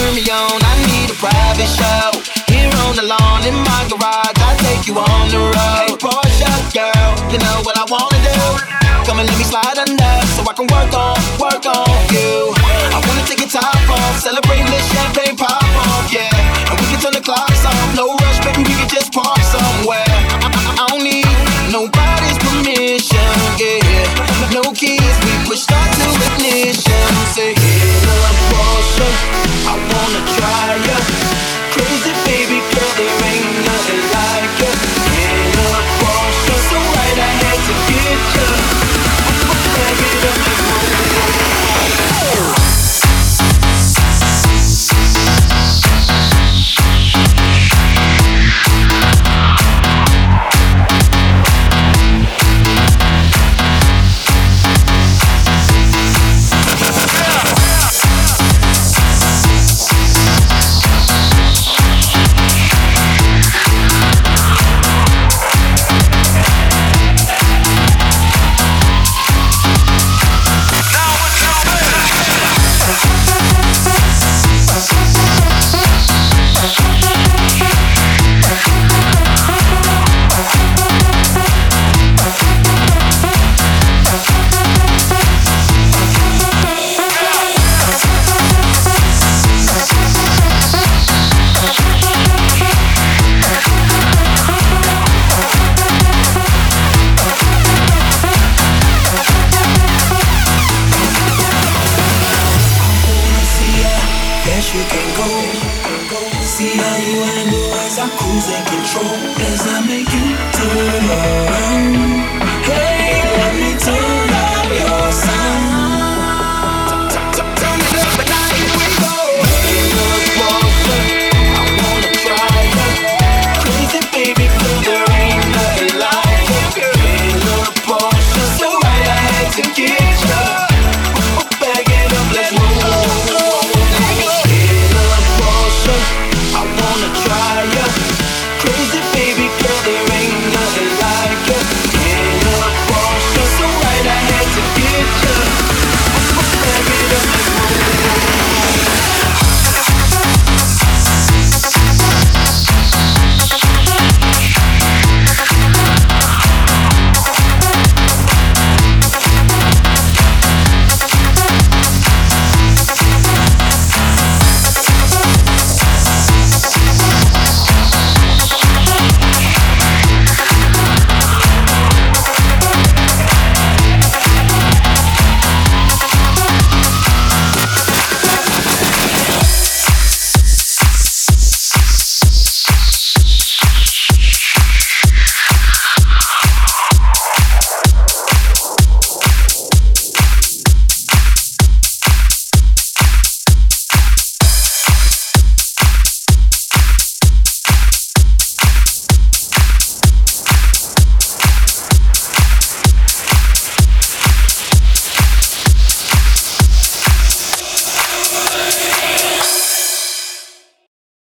turn me on. I need a private show. Here on the lawn in my garage, I take you on the road. Hey, Porsche girl, you know what I wanna do. Come and let me slide under, so I can work on you. I wanna take your top off, celebrate this champagne pop off, yeah. And we can turn the clocks off, no rush, baby, we can just park somewhere. I don't need nobody's permission, yeah. No keys, we push start to ignition. Say, hit up Porsche, I wanna try ya. Crazy baby girl, there ain't nothing like ya. Hit up Porsche, so right I had to get ya. Back it up and roll. Cruising control as I make you turn around. Hey,